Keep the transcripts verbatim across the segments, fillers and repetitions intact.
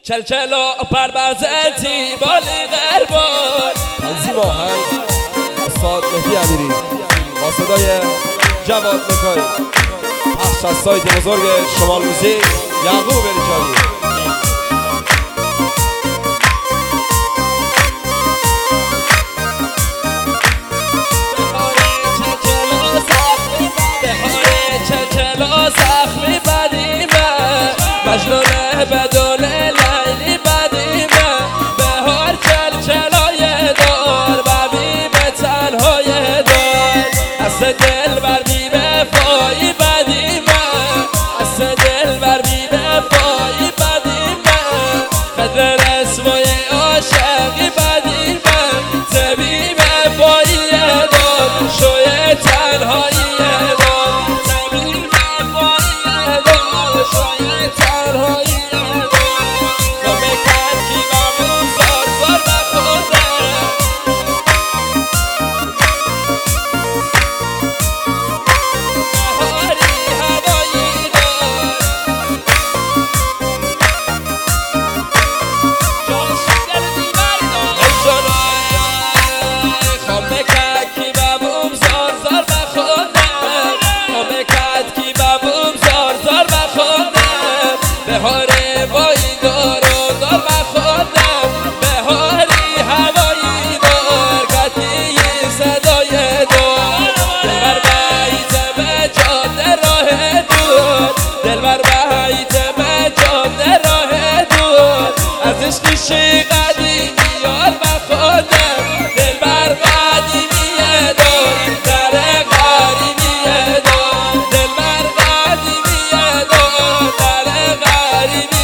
چل چل و پربزتی بالی غربان. تنظیم آهنگ استاد مهدی امیری با صدای جواد مکاری، پخش از سایت بزرگ شمال موزیک یعقوب بریچانی. مجنون بدون لیلی بدیمه، بهار چلچلای دار و بیمه تنهای دار. از دل بر بیمه فایی بدیمه، از دل بر بیمه فایی بدیمه. قدر رسمای عاشقی بدیمه، تبیمه فایی دار شوی تنهایی دار. تبیمه فایی دار شوی تنهایی. بهاره وای دار و دار بخوردم، بهاری هوایی دار کتی صدای دار. دلبر بایت به جاده راه دور، دلبر بایت به جاده راه دور. از عشقی قدیمی یار بخوردم، دلبر قدیمی دار در قریبی دار. دلبر قدیمی دار در قریبی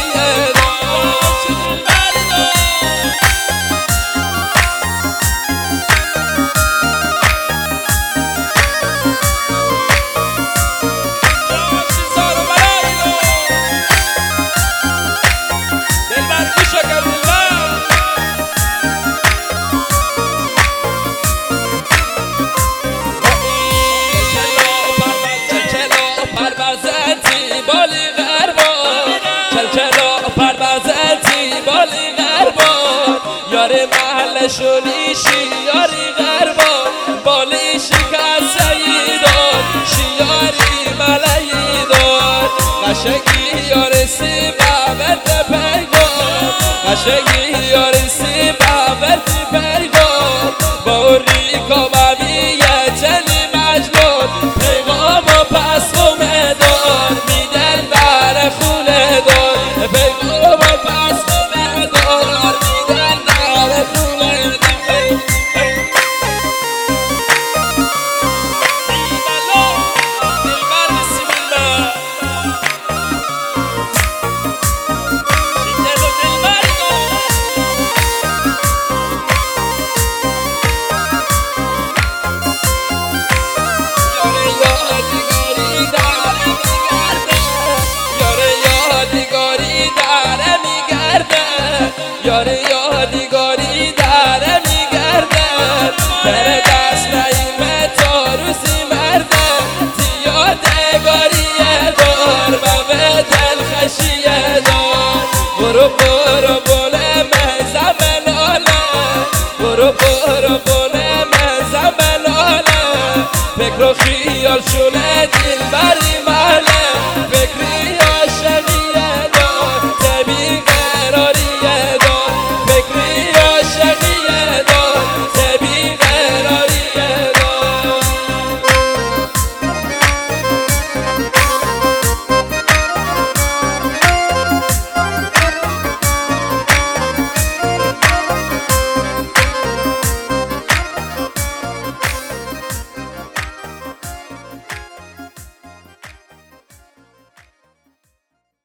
بالی غربان. چلچلا پروازتی بالی غربان. یاری محلشونی شیاری غربان، بالی شکسته دار شیاری ملایی دار. قشنگی یاری سی باورد پیگار، قشنگی یاری سی باورد پیگار. با اوری کامامیه چلی مجنون، پیغام و پسوم دار میدن بر خونه دار. پیغام و پسوم دار میدن بر خونه دار. یاره یادگاری داره میگرده، در دست نایمه تا روزی مرده. یادگاریه دار و به دل خشیه دار. برو برو بونه مزم لاله، برو برو بونه مزم لاله. فکر و خیال شونه دل بری